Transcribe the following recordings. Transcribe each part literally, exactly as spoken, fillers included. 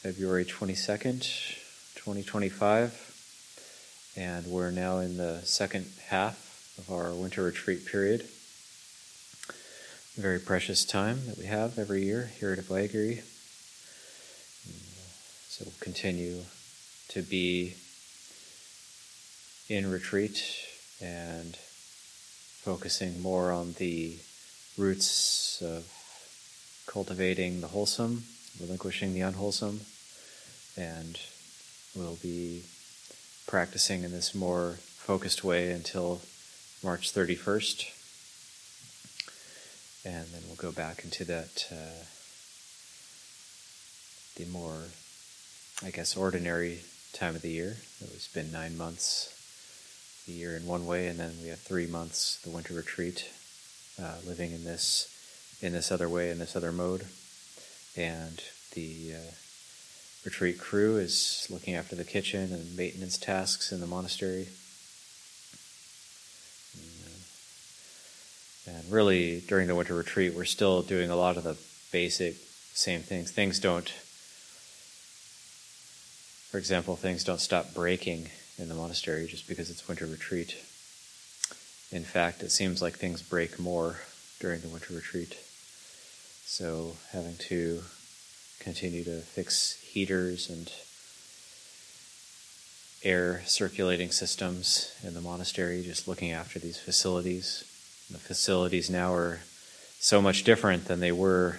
February twenty-second, twenty twenty-five, and we're now in the second half of our winter retreat period. A very precious time that we have every year here at Abhayagiri. So we'll continue to be in retreat and focusing more on the roots of cultivating the wholesome, relinquishing the unwholesome, and we'll be practicing in this more focused way until March thirty-first, and then we'll go back into that uh, the more, I guess, ordinary time of the year. It's been nine months the year in one way, and then we have three months, the winter retreat, uh, living in this in this other way, in this other mode. And the uh, retreat crew is looking after the kitchen and maintenance tasks in the monastery. And, uh, and really, during the winter retreat, we're still doing a lot of the basic same things. Things don't, for example, things don't stop breaking in the monastery just because it's winter retreat. In fact, it seems like things break more during the winter retreat. So having to continue to fix heaters and air circulating systems in the monastery, just looking after these facilities. The facilities now are so much different than they were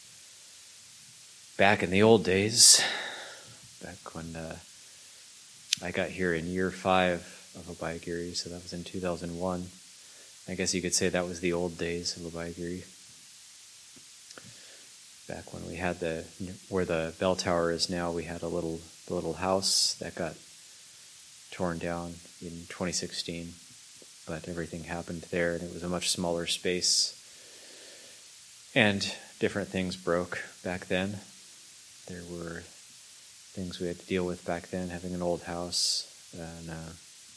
back in the old days, back when uh, I got here in year five of Abhayagiri, so that was in two thousand one. I guess you could say that was the old days of Abhayagiri. Back when we had the, where the bell tower is now, we had a little little house that got torn down in twenty sixteen, but everything happened there, and it was a much smaller space, and different things broke back then. There were things we had to deal with back then, having an old house, and uh,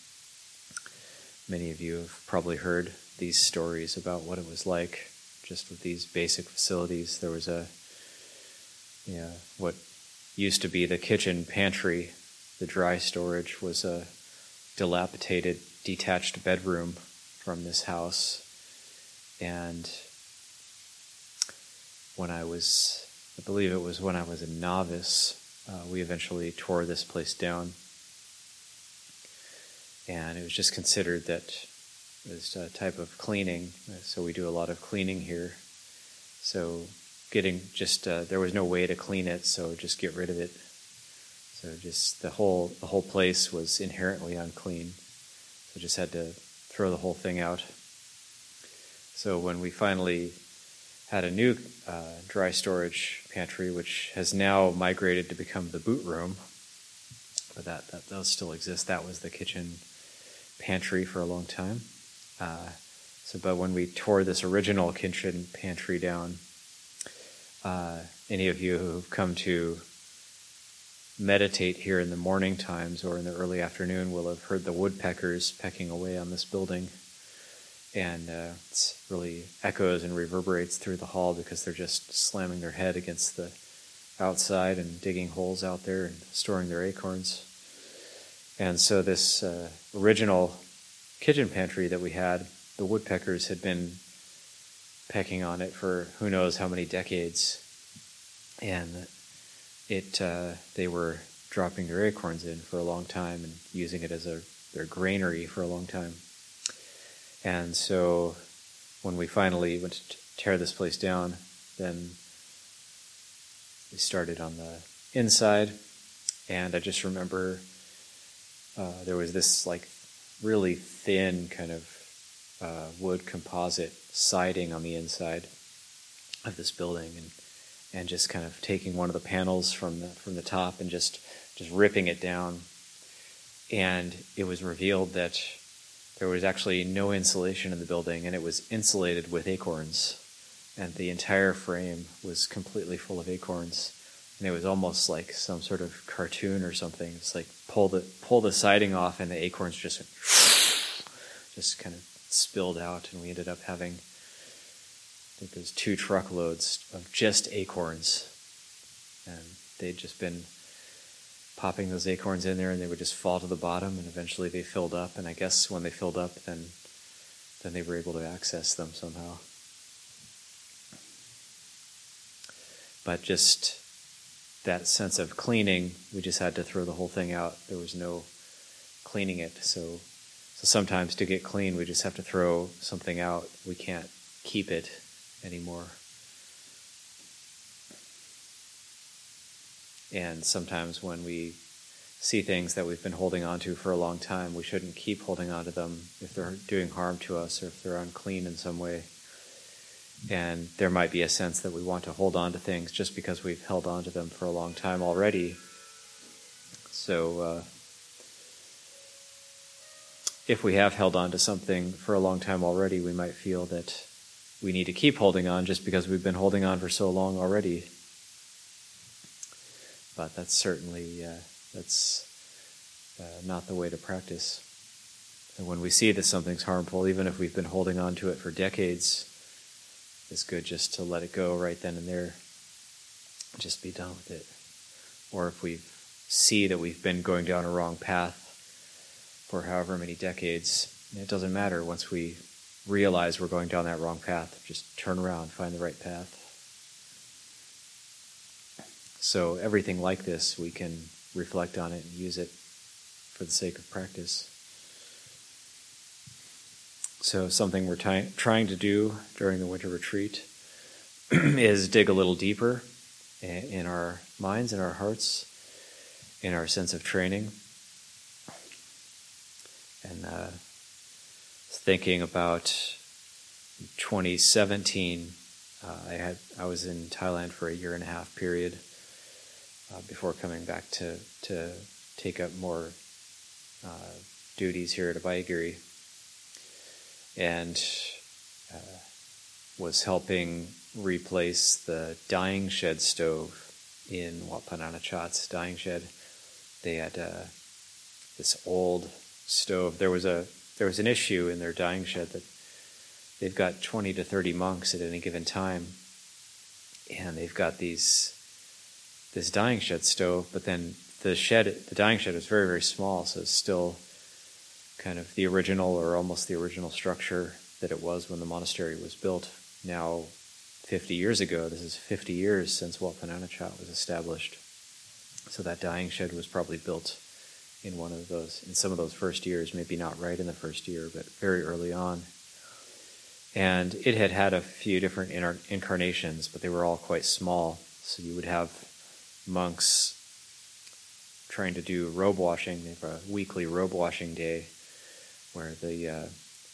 many of you have probably heard these stories about what it was like just with these basic facilities. There was a, yeah, what used to be the kitchen pantry, the dry storage, was a dilapidated, detached bedroom from this house. And when I was, I believe it was when I was a novice, Uh, we eventually tore this place down, and it was just considered that it was a type of cleaning, so we do a lot of cleaning here. So getting just, uh, there was no way to clean it, so just get rid of it. So just the whole, the whole place was inherently unclean, so just had to throw the whole thing out. So when we finally had a new uh, dry storage pantry, which has now migrated to become the boot room, but that, that does still exist. That was the kitchen pantry for a long time. Uh, so, but when we tore this original kitchen pantry down, uh, any of you who've come to meditate here in the morning times or in the early afternoon will have heard the woodpeckers pecking away on this building. And uh, it really echoes and reverberates through the hall because they're just slamming their head against the outside and digging holes out there and storing their acorns. And so this uh, original kitchen pantry that we had, the woodpeckers had been pecking on it for who knows how many decades. And it uh, they were dropping their acorns in for a long time and using it as a their granary for a long time. And so when we finally went to tear this place down, then we started on the inside. And I just remember uh, there was this like really thin kind of uh, wood composite siding on the inside of this building, and and just kind of taking one of the panels from the from the top and just just ripping it down. And it was revealed that there was actually no insulation in the building, and it was insulated with acorns. And the entire frame was completely full of acorns. And it was almost like some sort of cartoon or something. It's like pull the pull the siding off, and the acorns just just kind of spilled out, and we ended up having, I think it was two truckloads of just acorns. And they'd just been popping those acorns in there, and they would just fall to the bottom, and eventually they filled up. And I guess when they filled up, then then they were able to access them somehow. But just that sense of cleaning, we just had to throw the whole thing out. There was no cleaning it. So, so sometimes to get clean, we just have to throw something out. We can't keep it anymore. And sometimes when we see things that we've been holding on to for a long time, we shouldn't keep holding on to them if they're doing harm to us or if they're unclean in some way. And there might be a sense that we want to hold on to things just because we've held on to them for a long time already. So uh, if we have held on to something for a long time already, we might feel that we need to keep holding on just because we've been holding on for so long already. But that's certainly uh, that's uh, not the way to practice. And when we see that something's harmful, even if we've been holding on to it for decades, it's good just to let it go right then and there. Just be done with it. Or if we see that we've been going down a wrong path for however many decades, it doesn't matter. Once we realize we're going down that wrong path, just turn around, find the right path. So everything like this, we can reflect on it and use it for the sake of practice. So something we're ty- trying to do during the winter retreat is dig a little deeper in our minds, in our hearts, in our sense of training. And uh, thinking about twenty seventeen, uh, I had I was in Thailand for a year and a half period uh, before coming back to to take up more uh, duties here at Abhayagiri, and uh, was helping replace the dyeing shed stove in Wat Pah Nanachat's dyeing shed. They had uh, this old stove. There was a there was an issue in their dyeing shed that they've got twenty to thirty monks at any given time, and they've got these this dyeing shed stove. But then the shed, the dyeing shed, was very very small, so it's still kind of the original or almost the original structure that it was when the monastery was built. Now, fifty years ago, this is fifty years since Wat Pah Nanachat was established. So that dyeing shed was probably built in one of those, in some of those first years, maybe not right in the first year, but very early on. And it had had a few different incarnations, but they were all quite small. So you would have monks trying to do robe washing. They have a weekly robe washing day where the uh,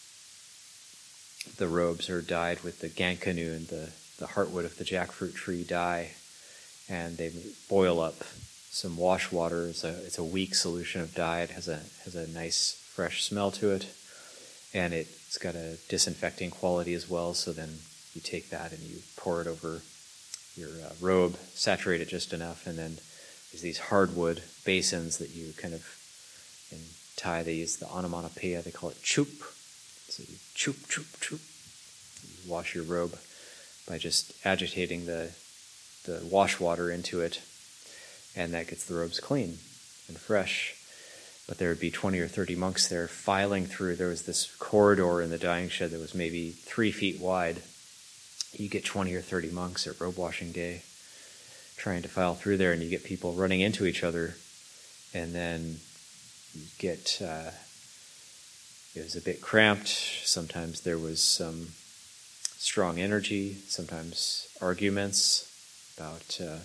the robes are dyed with the gankanu and the, the heartwood of the jackfruit tree dye, and they boil up some wash water. It's a it's a weak solution of dye. It has a has a nice fresh smell to it, and it's got a disinfecting quality as well. So then you take that and you pour it over your uh, robe, saturate it just enough, and then there's these hardwood basins that you kind of, in Thai they use the onomatopoeia, they call it chup. So you chup, chup, chup. You wash your robe by just agitating the the wash water into it, and that gets the robes clean and fresh. But there would be twenty or thirty monks there filing through. There was this corridor in the dyeing shed that was maybe three feet wide. You get twenty or thirty monks at robe washing day trying to file through there, and you get people running into each other, and then you get, uh, it was a bit cramped. Sometimes there was some strong energy, sometimes arguments about uh,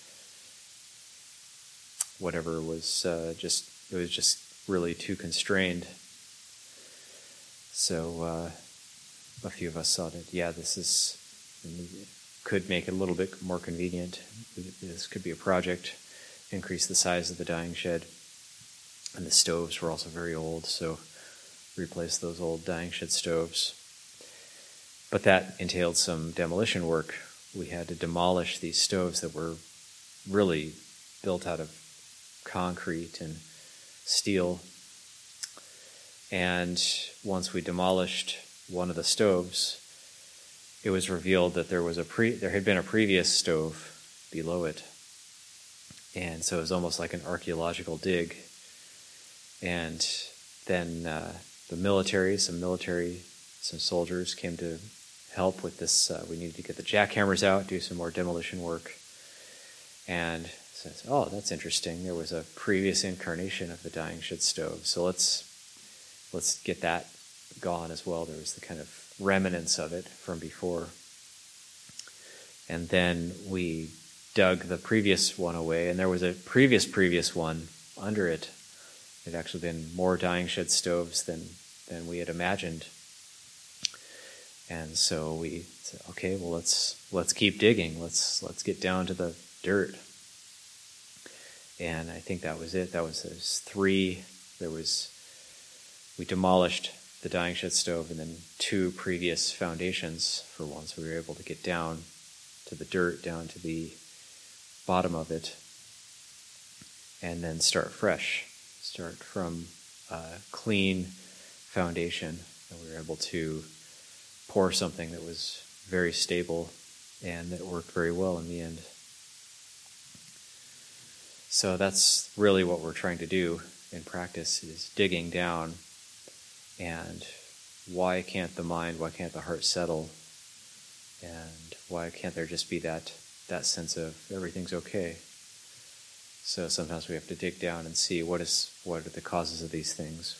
whatever was uh, just, it was just really too constrained. So uh, a few of us saw that, yeah, this is, could make it a little bit more convenient. This could be a project, increase the size of the dyeing shed. And the stoves were also very old, so replace those old dyeing shed stoves. But that entailed some demolition work. We had to demolish these stoves that were really built out of concrete and steel. And once we demolished one of the stoves, it was revealed that there was a pre there had been a previous stove below it. And so it was almost like an archaeological dig. And then uh, the military, some military, some soldiers came to help with this. Uh, we needed to get the jackhammers out, do some more demolition work. And so I said, oh, that's interesting. There was a previous incarnation of the dying shed stove. So let's let's get that gone as well. There was the kind of remnants of it from before. And then we dug the previous one away, and there was a previous, previous one under it. It had actually been more dying shed stoves than, than we had imagined. And so we said, okay, well, let's let's keep digging. Let's let's get down to the dirt. And I think that was it. That was, there was three. There was, we demolished the dying shed stove and then two previous foundations for one. So we were able to get down to the dirt, down to the bottom of it, and then start fresh. Start from a clean foundation. And we were able to pour something that was very stable and that worked very well in the end. So that's really what we're trying to do in practice, is digging down. And why can't the mind, why can't the heart settle? And why can't there just be that that sense of everything's okay? So sometimes we have to dig down and see what is what are the causes of these things.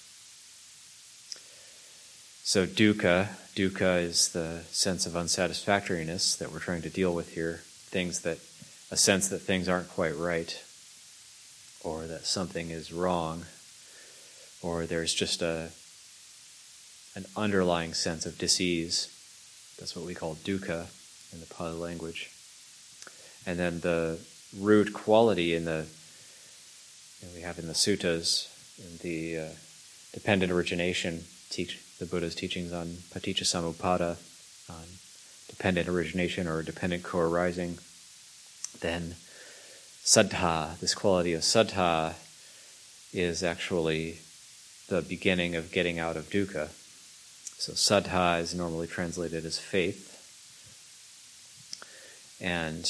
So dukkha, dukkha is the sense of unsatisfactoriness that we're trying to deal with here. Things that, a sense that things aren't quite right, or that something is wrong, or there's just a an underlying sense of dis-ease. That's what we call dukkha in the Pali language. And then the root quality in the, you know, we have in the suttas, in the uh, dependent origination, teach the Buddha's teachings on paticca samuppada, on dependent origination or dependent co-arising, then saddha, this quality of saddha, is actually the beginning of getting out of dukkha. So saddha is normally translated as faith. And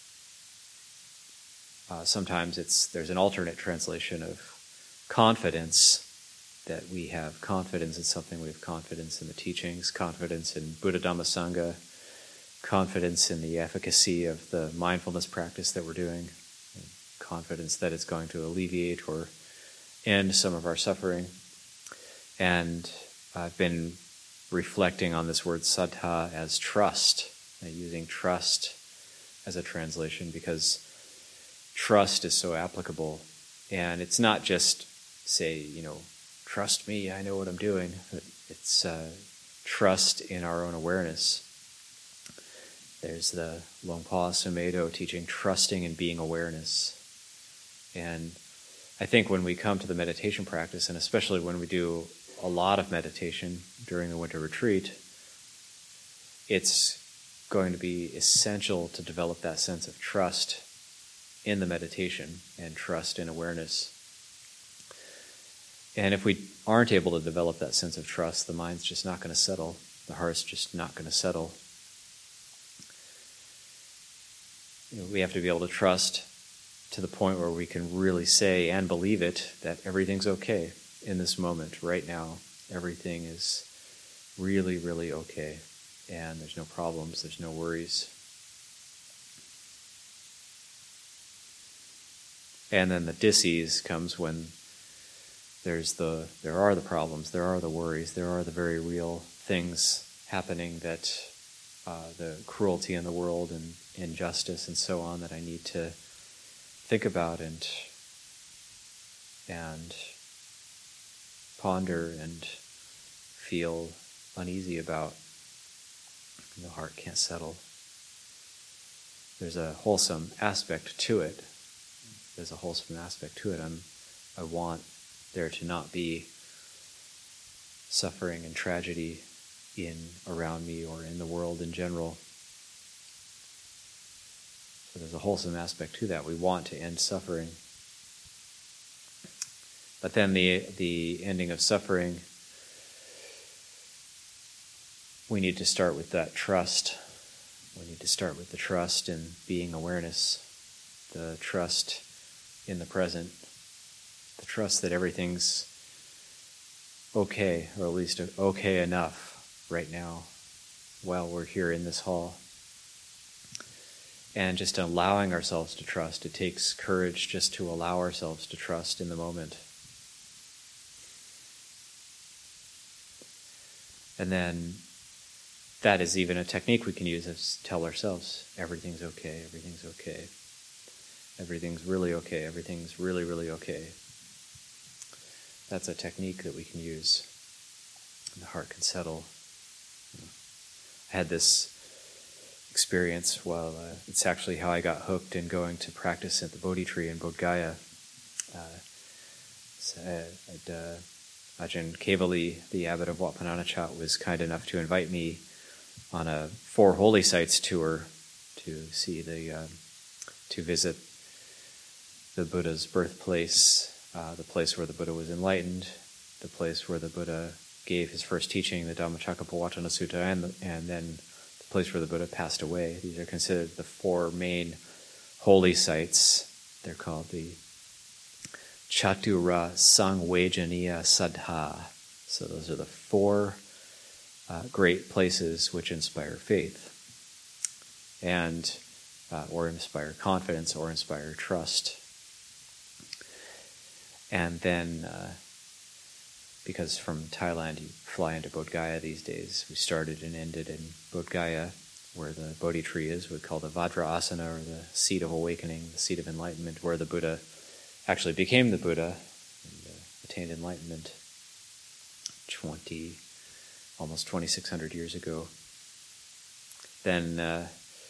uh, sometimes it's there's an alternate translation of confidence, that we have confidence in something, we have confidence in the teachings, confidence in Buddha Dhamma Sangha, confidence in the efficacy of the mindfulness practice that we're doing, confidence that it's going to alleviate or end some of our suffering. And I've been reflecting on this word saddha as trust, uh, using trust as a translation, because trust is so applicable. And it's not just say, you know, trust me, I know what I'm doing, but it's uh, trust in our own awareness. There's the Longpa Sumedho teaching, trusting in being awareness. And I think when we come to the meditation practice, and especially when we do a lot of meditation during the winter retreat, it's going to be essential to develop that sense of trust in the meditation and trust in awareness. And if we aren't able to develop that sense of trust, the mind's just not going to settle. The heart's just not going to settle. You know, we have to be able to trust to the point where we can really say and believe it, that everything's okay in this moment, right now. Everything is really, really okay. And there's no problems, there's no worries. And then the dis-ease comes when there's the there are the problems, there are the worries, there are the very real things happening, that uh, the cruelty in the world and injustice and so on, that I need to think about and and ponder and feel uneasy about. The heart can't settle. There's a wholesome aspect to it. There's a wholesome aspect to it. I'm, I want there to not be suffering and tragedy in around me or in the world in general. So there's a wholesome aspect to that. We want to end suffering. But then the the ending of suffering, we need to start with that trust. We need to start with the trust in being awareness, the trust in the present, the trust that everything's okay, or at least okay enough right now while we're here in this hall. And just allowing ourselves to trust. It takes courage just to allow ourselves to trust in the moment. And then that is even a technique we can use is tell ourselves, everything's okay, everything's okay. Everything's really okay, everything's really, really okay. That's a technique that we can use. The heart can settle. I had this experience while uh, it's actually how I got hooked in going to practice at the Bodhi tree in Bodh Gaya. Uh, so, uh, uh, Ajahn Kevali, the abbot of Wat Pah Nanachat, was kind enough to invite me on a Four Holy Sites tour to see the, uh, to visit the Buddha's birthplace, uh, the place where the Buddha was enlightened, the place where the Buddha gave his first teaching, the Dhammacakkappavattana Sutta, and, the, and then the place where the Buddha passed away. These are considered the four main holy sites. They're called the Chatura Sangvejaniya Saddha. So those are the four uh, great places which inspire faith, and uh, or inspire confidence, or inspire trust. And then, uh, because from Thailand you fly into Bodh Gaya these days, we started and ended in Bodh Gaya, where the Bodhi tree is, we call the Vajra Asana, or the seat of awakening, the seat of enlightenment, where the Buddha actually became the Buddha and uh, attained enlightenment twenty, almost twenty-six hundred years ago. Then uh,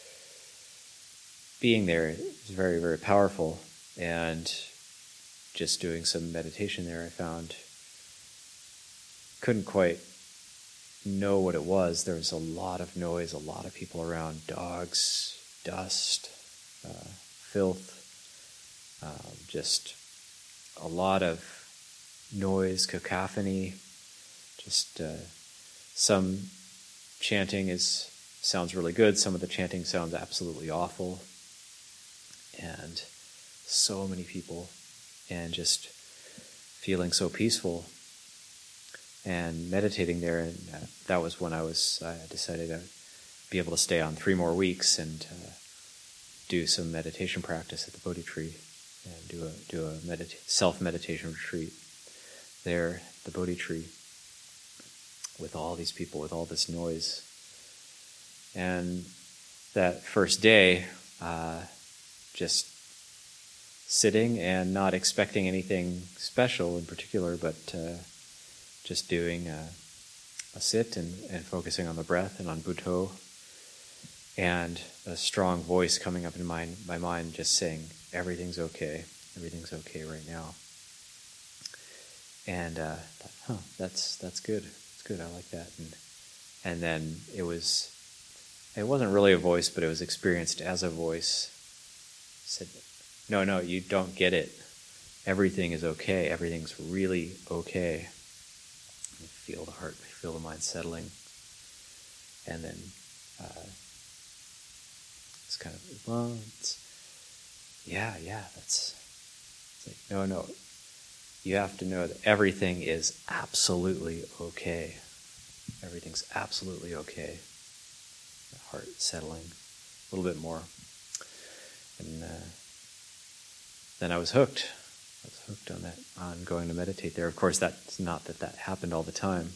being there is very, very powerful, and just doing some meditation there, I found couldn't quite know what it was. There was a lot of noise, a lot of people around, dogs, dust, uh, filth, um, just a lot of noise, cacophony. Just uh, some chanting is sounds really good. Some of the chanting sounds absolutely awful, and so many people. And just feeling so peaceful and meditating there. And uh, that was when I was, I decided to be able to stay on three more weeks and uh, do some meditation practice at the Bodhi tree and do a do a medita- self-meditation retreat there at the Bodhi tree with all these people, with all this noise. And that first day, uh, just sitting and not expecting anything special in particular, but uh, just doing a, a sit and, and focusing on the breath and on Buddho, and a strong voice coming up in my, my mind just saying, everything's okay, everything's okay right now. And uh, thought, huh, that's that's good, it's good, I like that. And, and then it was, it wasn't really a voice, but it was experienced as a voice. It said, no, no, you don't get it. Everything is okay. Everything's really okay. You feel the heart, you feel the mind settling. And then uh, it's kind of, well, it's, yeah, yeah, that's, it's like, no, no. You have to know that everything is absolutely okay. Everything's absolutely okay. The heart settling a little bit more. And uh, then I was hooked. I was hooked on that, on going to meditate there. Of course, that's not that that happened all the time,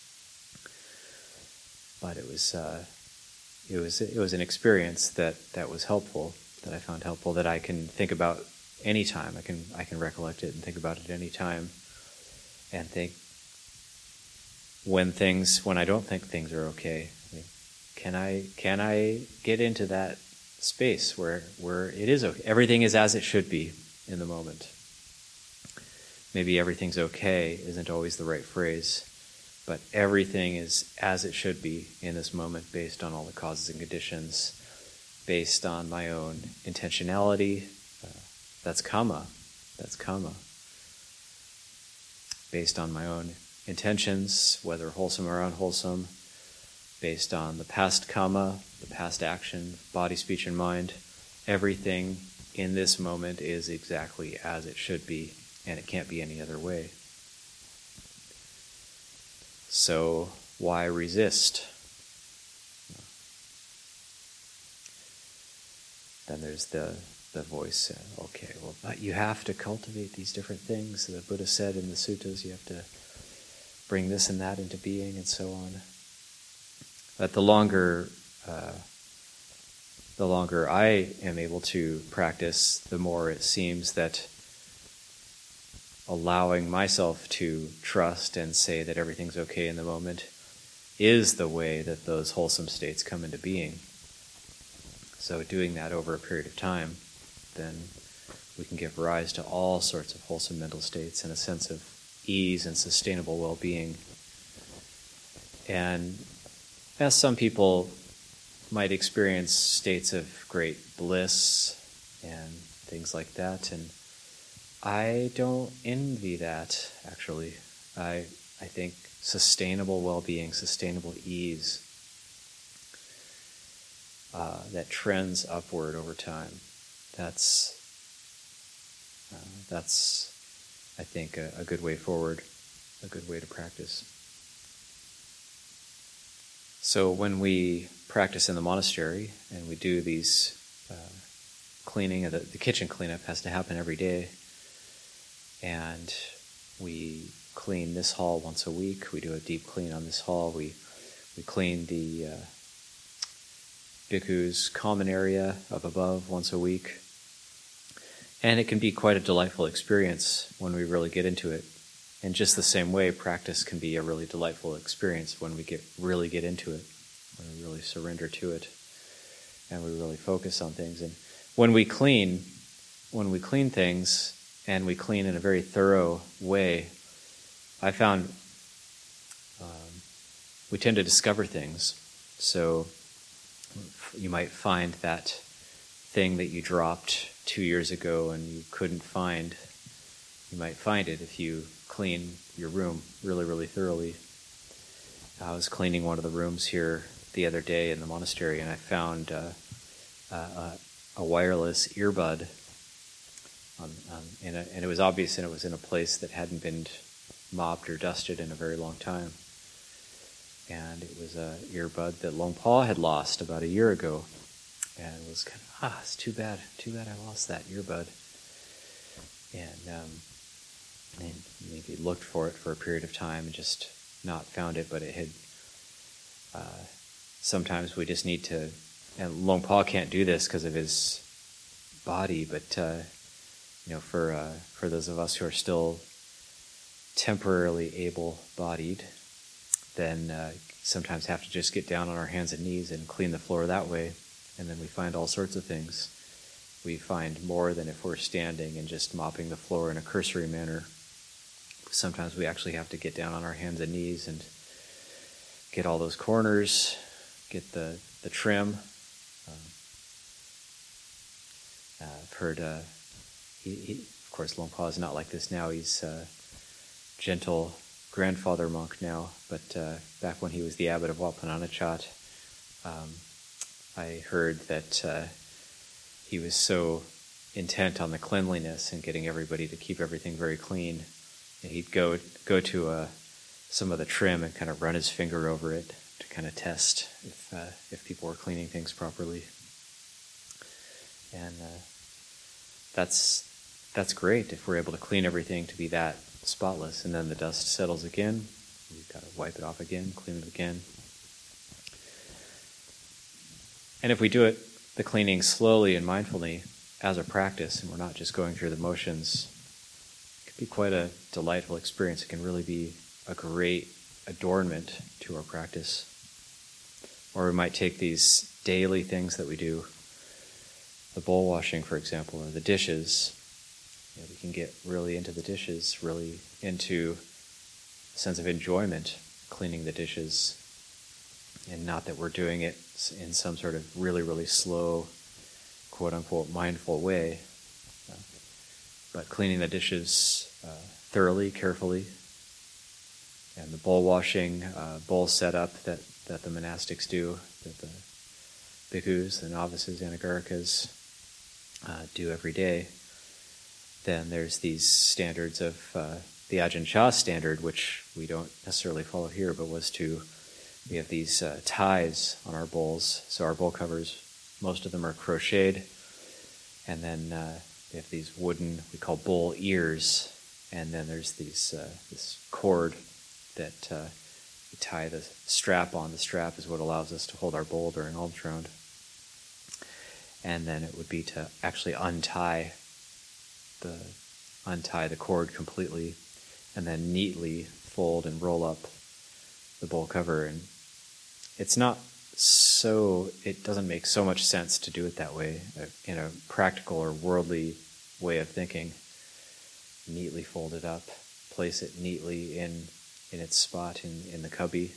but it was uh, it was it was an experience that, that was helpful, that I found helpful, that I can think about any time. I can I can recollect it and think about it any time, and think when things when I don't think things are okay. I mean, can I can I get into that space where where it is okay? Everything is as it should be in the moment. Maybe everything's okay isn't always the right phrase, but everything is as it should be in this moment based on all the causes and conditions, based on my own intentionality. Uh, that's kamma. That's kamma. Based on my own intentions, whether wholesome or unwholesome, based on the past kamma, the past action, body, speech, and mind. Everything in this moment is exactly as it should be, and it can't be any other way. So why resist? Then there's the, the voice, uh, okay, well, but you have to cultivate these different things. The Buddha said in the suttas, you have to bring this and that into being, and so on. But the longer, uh, the longer I am able to practice, the more it seems that allowing myself to trust and say that everything's okay in the moment is the way that those wholesome states come into being. So doing that over a period of time, then we can give rise to all sorts of wholesome mental states and a sense of ease and sustainable well-being. And as some people might experience states of great bliss and things like that, and I don't envy that, actually. I I think sustainable well-being, sustainable ease, uh, that trends upward over time, that's uh, that's I think a, a good way forward, a good way to practice. So when we practice in the monastery and we do these uh, cleaning, the, the kitchen cleanup has to happen every day, and we clean this hall once a week. We do a deep clean on this hall. We we clean the uh, bhikkhu's common area up above once a week. And it can be quite a delightful experience when we really get into it. In just the same way, practice can be a really delightful experience when we get really get into it, when we really surrender to it, and we really focus on things. And when we clean, when we clean things, and we clean in a very thorough way, I found um, we tend to discover things. So you might find that thing that you dropped two years ago and you couldn't find. You might find it if you clean your room really, really thoroughly. I was cleaning one of the rooms here the other day in the monastery, and I found uh, a, a wireless earbud. On, on, in a, and it was obvious, and it was in a place that hadn't been mopped or dusted in a very long time. And it was an earbud that Luang Por had lost about a year ago. And it was kind of, ah, it's too bad, too bad I lost that earbud. And, um, and maybe looked for it for a period of time and just not found it, but it had, uh, sometimes we just need to, and Luang Por can't do this because of his body, but, uh, you know, for uh, for those of us who are still temporarily able-bodied, then uh, sometimes have to just get down on our hands and knees and clean the floor that way, and then we find all sorts of things. We find more than if we're standing and just mopping the floor in a cursory manner. Sometimes we actually have to get down on our hands and knees and get all those corners, get the, the trim. Um, uh, I've heard... Uh, He, he, of course, Luang Por is not like this now. He's a gentle grandfather monk now. But uh, back when he was the abbot of Wat Pah Nanachat, um, I heard that uh, he was so intent on the cleanliness and getting everybody to keep everything very clean. And he'd go go to uh, some of the trim and kind of run his finger over it to kind of test if uh, if people were cleaning things properly. And uh, that's that's great if we're able to clean everything to be that spotless, and then the dust settles again. We've got to wipe it off again, clean it again. And if we do it, the cleaning slowly and mindfully as a practice, and we're not just going through the motions, it can be quite a delightful experience. It can really be a great adornment to our practice. Or we might take these daily things that we do, the bowl washing, for example, or the dishes. You know, we can get really into the dishes, really into a sense of enjoyment cleaning the dishes, and not that we're doing it in some sort of really, really slow, quote-unquote, mindful way, uh, but cleaning the dishes uh, thoroughly, carefully, and the bowl washing, uh, bowl setup that, that the monastics do, that the bhikkhus, the novices, anagarikas, uh, do every day. Then there's these standards of uh, the Ajahn Chah standard, which we don't necessarily follow here, but was to, we have these uh, ties on our bowls. So our bowl covers, most of them are crocheted, and then uh, we have these wooden, we call bowl ears, and then there's these uh, this cord that uh, we tie the strap on. The strap is what allows us to hold our bowl during alms round. And then it would be to actually untie the untie the cord completely, and then neatly fold and roll up the bowl cover. And it's not so, it doesn't make so much sense to do it that way in a practical or worldly way of thinking. Neatly fold it up, place it neatly in in its spot in, in the cubby,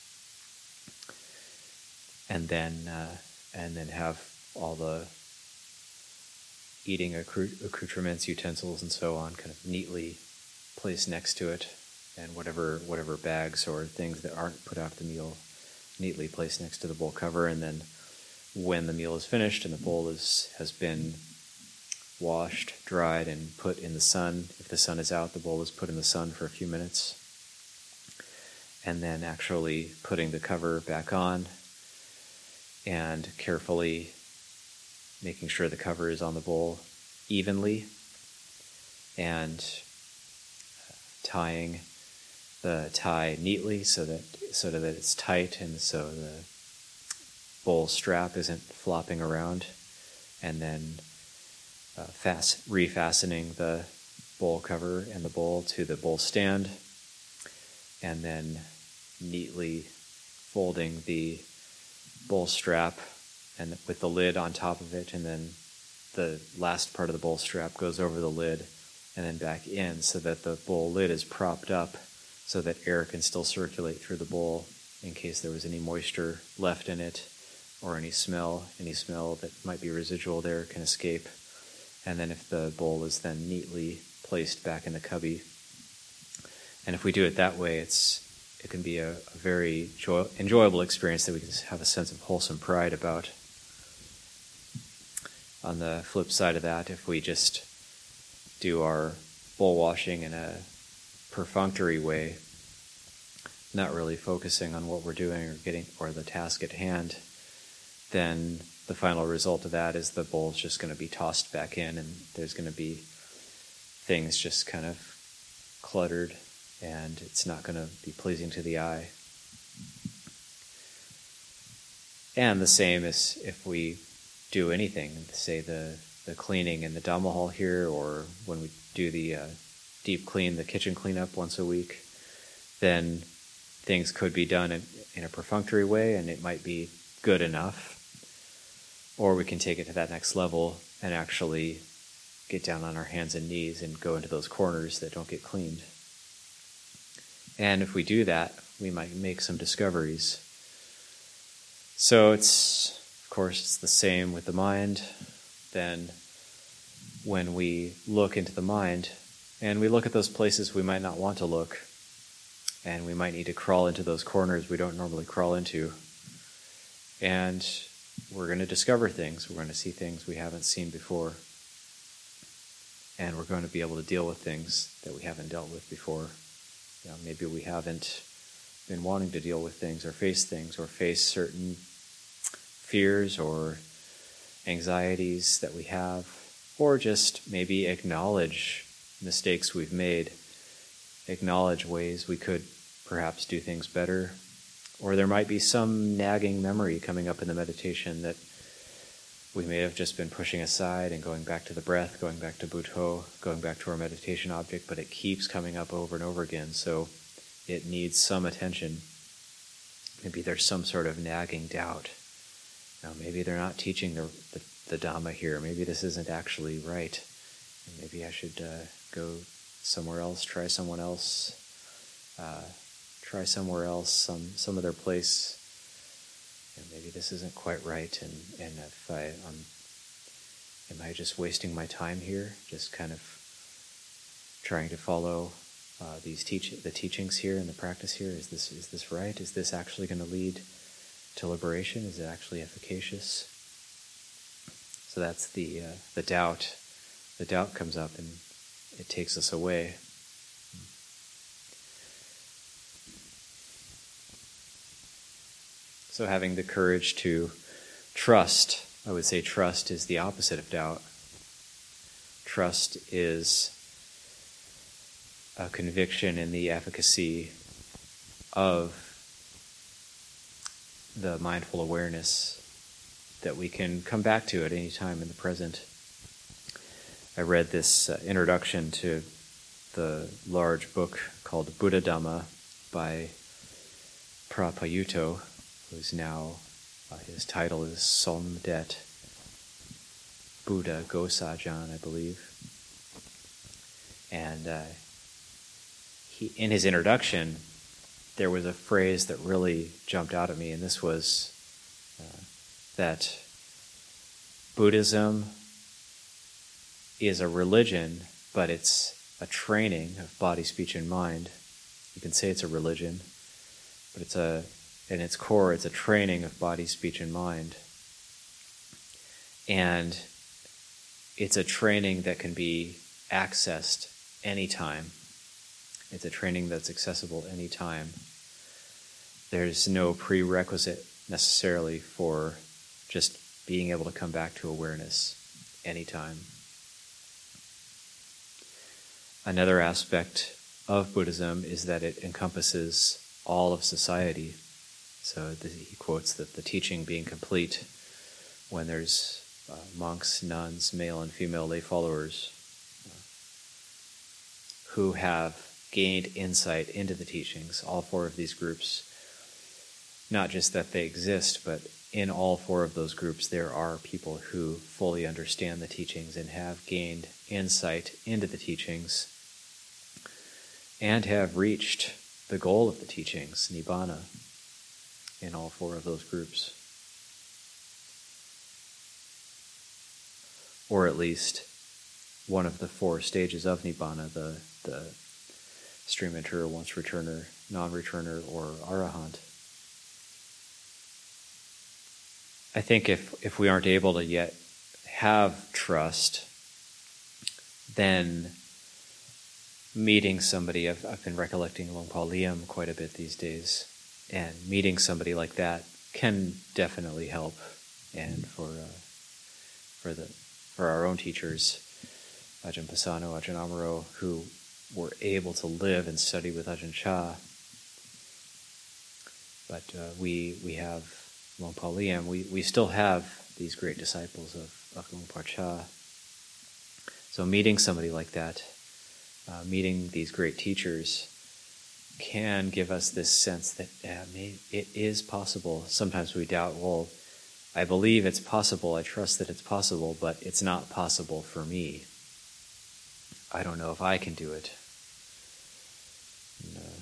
and then uh, and then have all the eating accoutrements, utensils, and so on kind of neatly placed next to it, and whatever whatever bags or things that aren't put out the meal neatly placed next to the bowl cover. And then when the meal is finished and the bowl is has been washed, dried, and put in the sun, if the sun is out, the bowl is put in the sun for a few minutes, and then actually putting the cover back on and carefully making sure the cover is on the bowl evenly, and tying the tie neatly so that so that it's tight, and so the bowl strap isn't flopping around, and then uh, fast refastening the bowl cover and the bowl to the bowl stand, and then neatly folding the bowl strap and with the lid on top of it, and then the last part of the bowl strap goes over the lid and then back in, so that the bowl lid is propped up so that air can still circulate through the bowl in case there was any moisture left in it, or any smell, any smell that might be residual there can escape. And then if the bowl is then neatly placed back in the cubby. And if we do it that way, it's it can be a, a very joy, enjoyable experience that we can have a sense of wholesome pride about. On the flip side of that, if we just do our bowl washing in a perfunctory way, not really focusing on what we're doing or getting or the task at hand, then the final result of that is the bowl's just going to be tossed back in, and there's going to be things just kind of cluttered, and it's not going to be pleasing to the eye. And the same as if we do anything, say the, the cleaning in the Dhamma hall here, or when we do the uh, deep clean, the kitchen cleanup once a week, then things could be done in, in a perfunctory way, and it might be good enough. Or we can take it to that next level and actually get down on our hands and knees and go into those corners that don't get cleaned. And if we do that, we might make some discoveries. So it's, of course, it's the same with the mind. Then when we look into the mind, and we look at those places we might not want to look, and we might need to crawl into those corners we don't normally crawl into, and we're going to discover things. We're going to see things we haven't seen before, and we're going to be able to deal with things that we haven't dealt with before. You know, maybe we haven't been wanting to deal with things or face things or face certain fears or anxieties that we have, or just maybe acknowledge mistakes we've made, acknowledge ways we could perhaps do things better. Or there might be some nagging memory coming up in the meditation that we may have just been pushing aside and going back to the breath, going back to Buddho, going back to our meditation object, but it keeps coming up over and over again, so it needs some attention. Maybe there's some sort of nagging doubt. Now, maybe they're not teaching the, the, the Dhamma here. Maybe this isn't actually right. And maybe I should uh, go somewhere else, try someone else, uh, try somewhere else, some some other place. And maybe this isn't quite right, and, and if I, um, am I just wasting my time here, just kind of trying to follow uh, these teach the teachings here and the practice here? Is this is this right? Is this actually going to lead to liberation? Is it actually efficacious? So that's the uh, the doubt. The doubt comes up and it takes us away. So having the courage to trust, I would say trust is the opposite of doubt. Trust is a conviction in the efficacy of the mindful awareness that we can come back to at any time in the present. I read this uh, introduction to the large book called Buddha Dhamma by Prapayuto, who's now, uh, his title is Somdet Buddha Gosajan, I believe. And uh, he, in his introduction, there was a phrase that really jumped out at me, and this was uh, that Buddhism is a religion, but it's a training of body, speech, and mind. You can say it's a religion, but it's a, in its core, it's a training of body, speech, and mind. And it's a training that can be accessed anytime. It's a training that's accessible anytime. There's no prerequisite necessarily for just being able to come back to awareness anytime. Another aspect of Buddhism is that it encompasses all of society. So the, he quotes that the teaching being complete when there's uh, monks, nuns, male and female lay followers uh, who have gained insight into the teachings, all four of these groups. Not just that they exist, but in all four of those groups there are people who fully understand the teachings and have gained insight into the teachings and have reached the goal of the teachings, Nibbana, in all four of those groups. Or at least one of the four stages of Nibbana, the, the stream enterer, once returner, non-returner, or arahant. I think if, if we aren't able to yet have trust, then meeting somebody, I've, I've been recollecting Longpa Liam quite a bit these days, and meeting somebody like that can definitely help. And for uh, for the for our own teachers, Ajahn Pasano, Ajahn Amaro, who were able to live and study with Ajahn Chah, but uh, we we have Longpa Liam, we, we still have these great disciples of, of Longpa Cha. So meeting somebody like that, uh, meeting these great teachers, can give us this sense that uh, maybe it is possible. Sometimes we doubt, well, I believe it's possible, I trust that it's possible, but it's not possible for me. I don't know if I can do it. And, uh,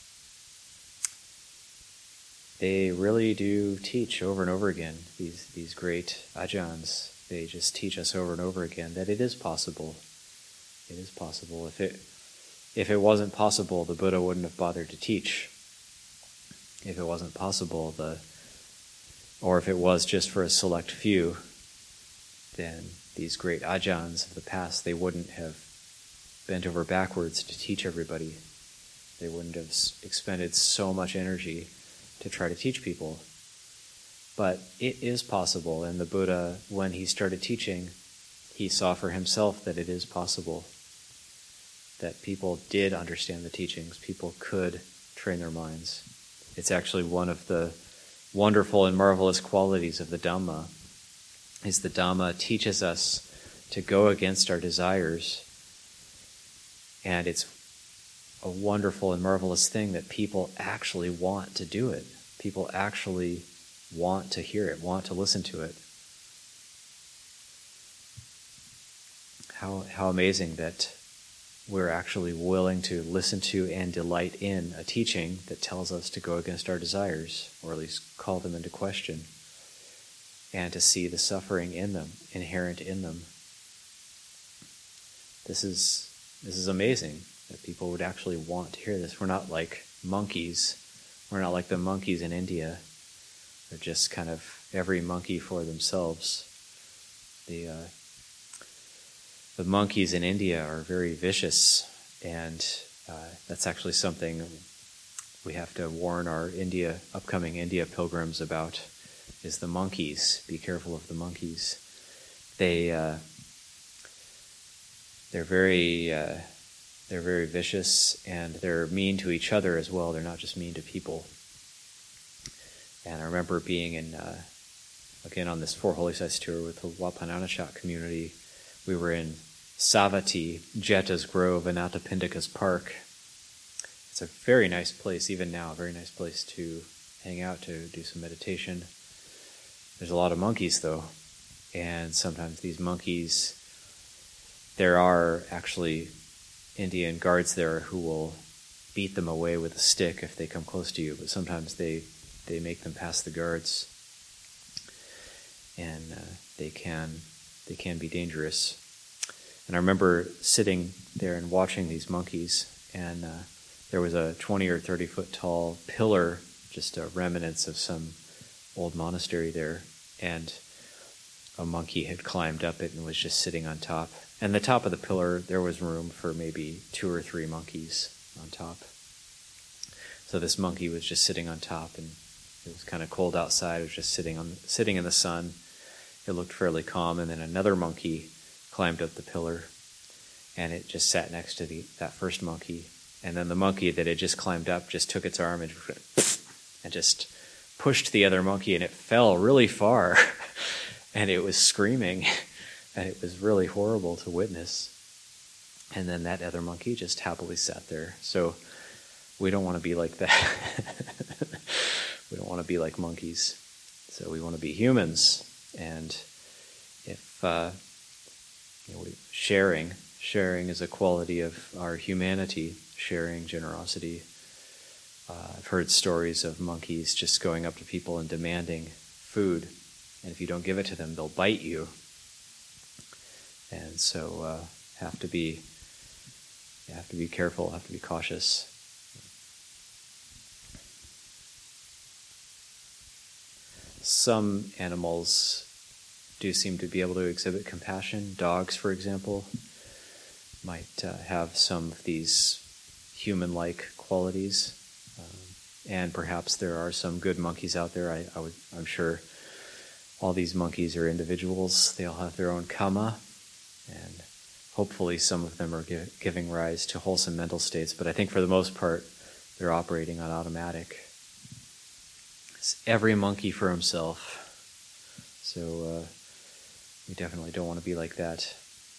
They really do teach over and over again, these these great ajahns. They just teach us over and over again that it is possible. It is possible. If it if it wasn't possible, the Buddha wouldn't have bothered to teach. If it wasn't possible, the or if it was just for a select few, then these great ajahns of the past, they wouldn't have bent over backwards to teach everybody. They wouldn't have expended so much energy to try to teach people. But it is possible, and the Buddha, when he started teaching, he saw for himself that it is possible, that people did understand the teachings, people could train their minds. It's actually one of the wonderful and marvelous qualities of the Dhamma, is the Dhamma teaches us to go against our desires, and it's a wonderful and marvelous thing that people actually want to do it. People actually want to hear it, want to listen to it. How how amazing that we're actually willing to listen to and delight in a teaching that tells us to go against our desires, or at least call them into question, and to see the suffering in them, inherent in them. This is this is amazing that people would actually want to hear this. We're not like monkeys. We're not like the monkeys in India. They're just kind of every monkey for themselves. the uh, the monkeys in India are very vicious, and uh, that's actually something we have to warn our India upcoming India pilgrims about. Is the monkeys? Be careful of the monkeys. They uh, they're very uh, they're very vicious, and they're mean to each other as well. They're not just mean to people. And I remember being in uh, again on this Four Holy Sites tour with the Wapananachak community. We were in Savatthi, Jeta's Grove, Anathapindika's Park. It's a very nice place, even now, a very nice place to hang out, to do some meditation. There's a lot of monkeys, though, and sometimes these monkeys, there are actually Indian guards there who will beat them away with a stick if they come close to you, but sometimes they, they make them pass the guards, and uh, they can they can be dangerous. And I remember sitting there and watching these monkeys, and uh, there was a twenty or thirty foot tall pillar, just a remnants of some old monastery there, and a monkey had climbed up it and was just sitting on top. And the top of the pillar, there was room for maybe two or three monkeys on top. So this monkey was just sitting on top, and it was kind of cold outside. It was just sitting on sitting in the sun. It looked fairly calm, and then another monkey climbed up the pillar, and it just sat next to the that first monkey. And then the monkey that had just climbed up just took its arm and, and just pushed the other monkey, and it fell really far. And it was screaming, and it was really horrible to witness. And then that other monkey just happily sat there. So we don't want to be like that. We don't want to be like monkeys. So we want to be humans. And if uh, you know, we, sharing, sharing is a quality of our humanity, sharing, generosity. Uh, I've heard stories of monkeys just going up to people and demanding food. And if you don't give it to them, they'll bite you. And so uh, have to be you have to be careful, have to be cautious. Some animals do seem to be able to exhibit compassion. Dogs, for example, might uh, have some of these human-like qualities. Um, and perhaps there are some good monkeys out there. I, I would, I'm sure all these monkeys are individuals. They all have their own karma, and hopefully some of them are give, giving rise to wholesome mental states. But I think for the most part, they're operating on automatic. It's every monkey for himself. So uh, we definitely don't want to be like that.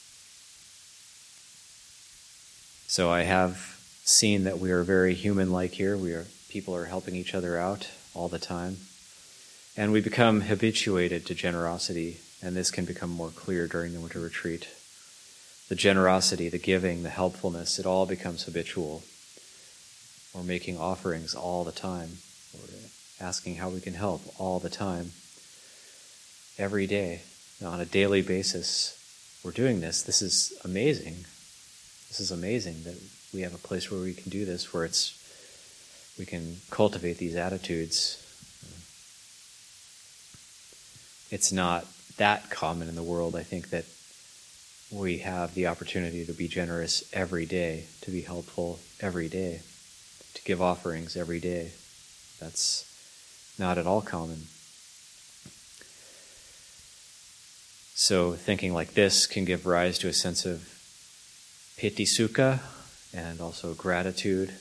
So I have seen that we are very human-like here. We are people are helping each other out all the time. And we become habituated to generosity, and this can become more clear during the winter retreat. The generosity, the giving, the helpfulness, it all becomes habitual. We're making offerings all the time. We're asking how we can help all the time. Every day, on a daily basis, we're doing this. This is amazing. This is amazing that we have a place where we can do this, where it's we can cultivate these attitudes. It's not that common in the world. I think that we have the opportunity to be generous every day, to be helpful every day, to give offerings every day. That's not at all common. So thinking like this can give rise to a sense of piti sukha and also gratitude,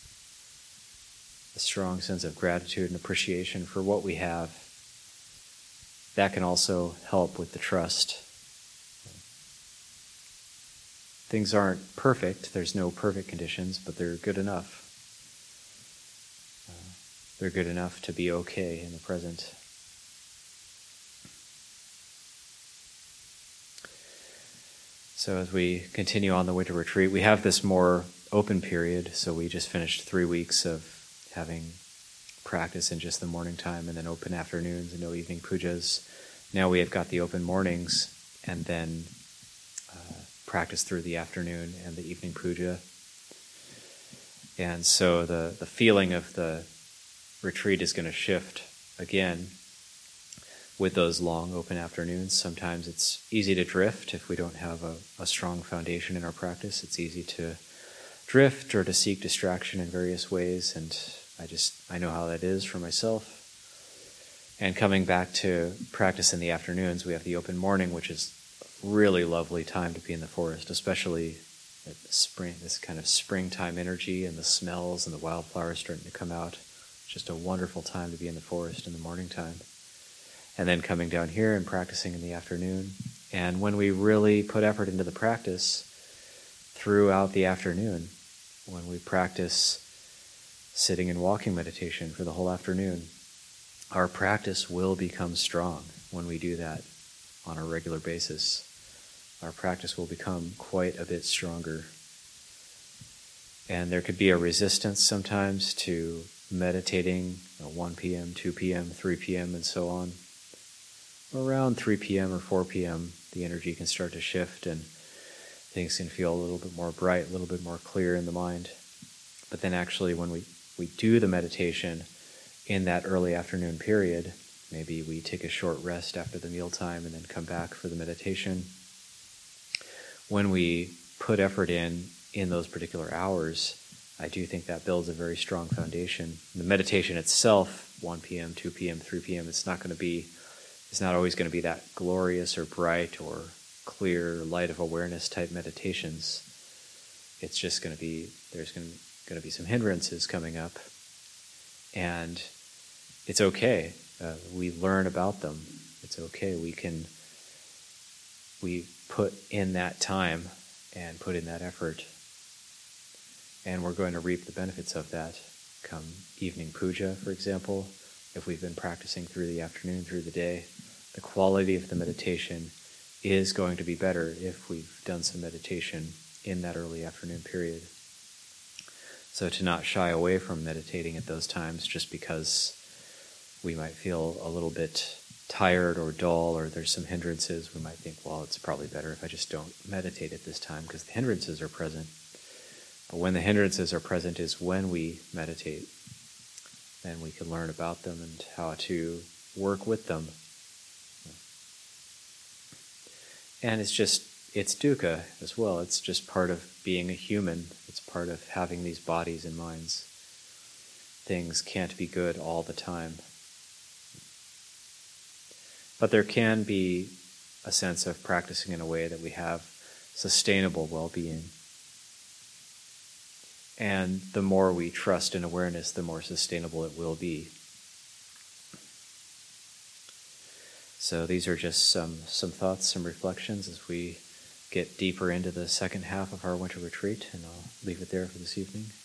a strong sense of gratitude and appreciation for what we have. That can also help with the trust. Things aren't perfect. There's no perfect conditions, but they're good enough. Uh, they're good enough to be okay in the present. So as we continue on the winter retreat, we have this more open period. So we just finished three weeks of having practice in just the morning time, and then open afternoons and no evening pujas. Now we have got the open mornings, and then uh, practice through the afternoon and the evening puja. And so the, the feeling of the retreat is going to shift again. with those long open afternoons, sometimes it's easy to drift if we don't have a, a strong foundation in our practice. It's easy to drift or to seek distraction in various ways, and I just, I know how that is for myself. And coming back to practice in the afternoons, we have the open morning, which is a really lovely time to be in the forest, especially at the spring, this kind of springtime energy and the smells and the wildflowers starting to come out. Just a wonderful time to be in the forest in the morning time. And then coming down here and practicing in the afternoon. And when we really put effort into the practice throughout the afternoon, when we practice sitting and walking meditation for the whole afternoon, our practice will become strong when we do that on a regular basis. Our practice will become quite a bit stronger. And there could be a resistance sometimes to meditating at one p.m., two p.m., three p.m., and so on. Around three p.m. or four p.m., the energy can start to shift and things can feel a little bit more bright, a little bit more clear in the mind. But then actually when we, we do the meditation in that early afternoon period, maybe we take a short rest after the mealtime and then come back for the meditation. When we put effort in in those particular hours, I do think that builds a very strong foundation. The meditation itself, one p.m., two p.m., three p.m., it's not going to be, it's not always going to be that glorious or bright or clear light of awareness type meditations. It's just going to be, there's going to, going to be some hindrances coming up, and it's okay. Uh, we learn about them. It's okay. We can, we put in that time and put in that effort, and we're going to reap the benefits of that come evening puja, for example. If we've been practicing through the afternoon, through the day, the quality of the meditation is going to be better if we've done some meditation in that early afternoon period. So to not shy away from meditating at those times just because we might feel a little bit tired or dull or there's some hindrances, we might think, well, it's probably better if I just don't meditate at this time because the hindrances are present. But when the hindrances are present is when we meditate. Then we can learn about them and how to work with them. And it's just, it's dukkha as well. It's just part of being a human. It's part of having these bodies and minds. Things can't be good all the time. But there can be a sense of practicing in a way that we have sustainable well-being. And the more we trust in awareness, the more sustainable it will be. So these are just some, some thoughts, some reflections as we get deeper into the second half of our winter retreat, and I'll leave it there for this evening.